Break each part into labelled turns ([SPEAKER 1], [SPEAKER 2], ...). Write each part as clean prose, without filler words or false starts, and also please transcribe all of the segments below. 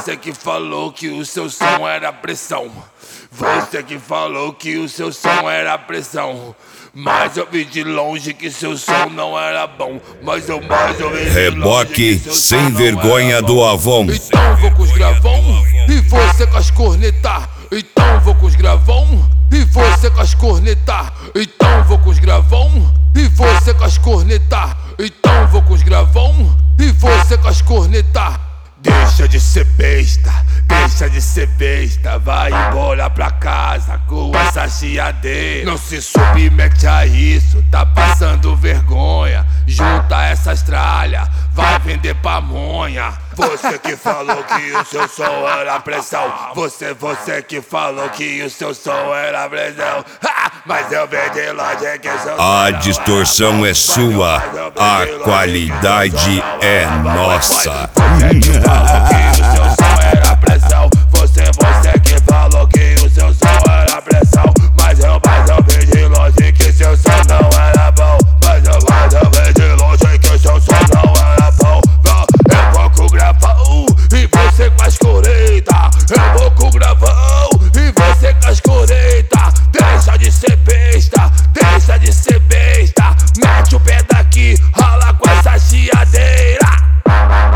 [SPEAKER 1] Você que falou que o seu som era pressão. Você que falou que o seu som era pressão. Mas eu vi de longe que seu som não era bom. Mas eu vi de longe
[SPEAKER 2] Reboque sem vergonha do Avon.
[SPEAKER 1] Então vou com os gravão e você com as cornetas. Então vou com os gravão e você com as cornetas. Então vou com os gravão e você com as cornetas. Então vou com os gravão e você com as cornetas. Deixa de ser besta, deixa de ser besta. Vai embora pra casa com essa chiadeira. Não se submete a isso, tá passando vergonha. Junta essas tralhas, vai vender pamonha. Você que falou que o seu som era pressão. Você que falou que o seu som era pressão. Mas eu vi de longe que o seu som
[SPEAKER 2] A distorção é sua, a qualidade é nossa.
[SPEAKER 1] Você que falou que o seu som era pressão. Você que falou que o seu som era pressão. Mas eu vi de longe que seu som não era bom. Mas eu vi de longe que seu som não era bom. Eu vou com o gravão e você com as coretas. Eu vou com o gravão e você com as coretas. Deixa de ser besta, deixa de ser besta. Mete o pé daqui, rala com essa chiadeira.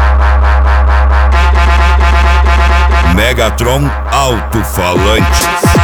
[SPEAKER 2] Megatron Alto-Falantes.